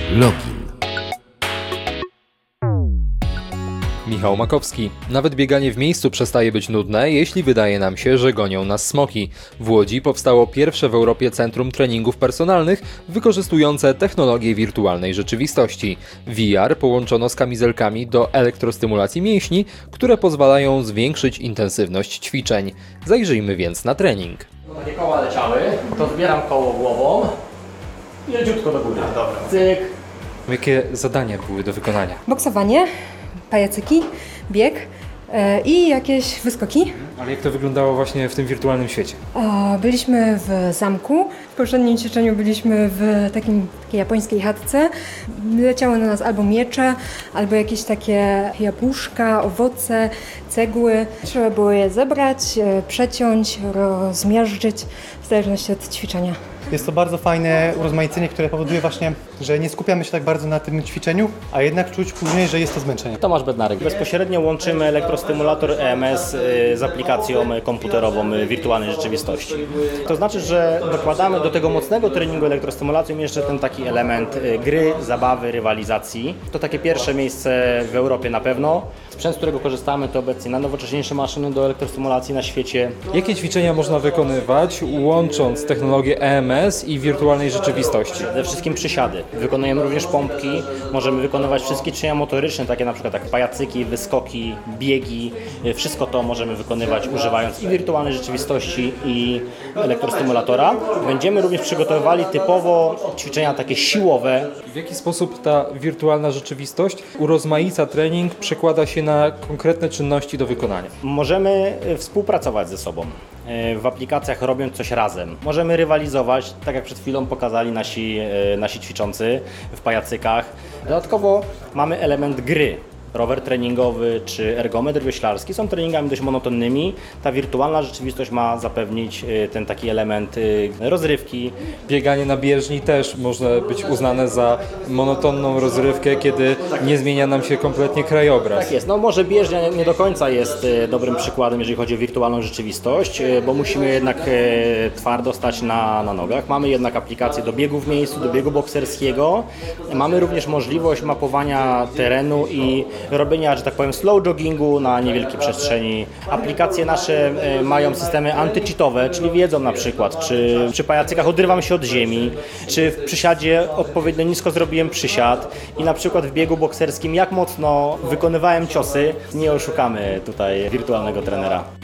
Login. Michał Makowski. Nawet bieganie w miejscu przestaje być nudne, jeśli wydaje nam się, że gonią nas smoki. W Łodzi powstało pierwsze w Europie centrum treningów personalnych wykorzystujące technologię wirtualnej rzeczywistości. VR połączono z kamizelkami do elektrostymulacji mięśni, które pozwalają zwiększyć intensywność ćwiczeń. Zajrzyjmy więc na trening. Takie koła leciały, to zbieram koło głową i leciutko do góry. Cyk. Jakie zadania były do wykonania? Boksowanie, pajacyki, bieg i jakieś wyskoki. Ale jak to wyglądało właśnie w tym wirtualnym świecie? Byliśmy w zamku. W poprzednim ćwiczeniu byliśmy w takiej japońskiej chatce. Leciały na nas albo miecze, albo jakieś takie jabłuszka, owoce, cegły. Trzeba było je zebrać, przeciąć, rozmiażdżyć w zależności od ćwiczenia. Jest to bardzo fajne urozmaicenie, które powoduje właśnie, że nie skupiamy się tak bardzo na tym ćwiczeniu, a jednak czuć później, że jest to zmęczenie. Tomasz Bednarek. Bezpośrednio łączymy elektrostymulator EMS z aplikacją komputerową wirtualnej rzeczywistości. To znaczy, że dokładamy do tego mocnego treningu elektrostymulacją jeszcze ten taki element gry, zabawy, rywalizacji. To takie pierwsze miejsce w Europie na pewno. Sprzęt, z którego korzystamy, to obecnie najnowocześniejsze maszyny do elektrostymulacji na świecie. Jakie ćwiczenia można wykonywać, łącząc technologię EMS i wirtualnej rzeczywistości? Przede wszystkim przysiady. Wykonujemy również pompki. Możemy wykonywać wszystkie ćwiczenia motoryczne, takie na przykład jak pajacyki, wyskoki, biegi. Wszystko to możemy wykonywać używając i wirtualnej rzeczywistości, i elektrostymulatora. Będziemy również przygotowywali typowo ćwiczenia takie siłowe. W jaki sposób ta wirtualna rzeczywistość urozmaica trening, przekłada się na konkretne czynności do wykonania? Możemy współpracować ze sobą w aplikacjach, robiąc coś razem. Możemy rywalizować, tak jak przed chwilą pokazali nasi ćwiczący w pajacykach. Dodatkowo mamy element gry. Rower treningowy czy ergometr wioślarski są treningami dość monotonnymi. Ta wirtualna rzeczywistość ma zapewnić ten taki element rozrywki. Bieganie na bieżni też może być uznane za monotonną rozrywkę, kiedy nie zmienia nam się kompletnie krajobraz. Tak jest. No może bieżnia nie do końca jest dobrym przykładem, jeżeli chodzi o wirtualną rzeczywistość, bo musimy jednak twardo stać na nogach. Mamy jednak aplikację do biegu w miejscu, do biegu bokserskiego. Mamy również możliwość mapowania terenu i robienia, że tak powiem, slow joggingu na niewielkiej przestrzeni. Aplikacje nasze mają systemy anty-cheatowe, czyli wiedzą na przykład, czy przy pajacykach odrywam się od ziemi, czy w przysiadzie odpowiednio nisko zrobiłem przysiad i na przykład w biegu bokserskim jak mocno wykonywałem ciosy. Nie oszukamy tutaj wirtualnego trenera.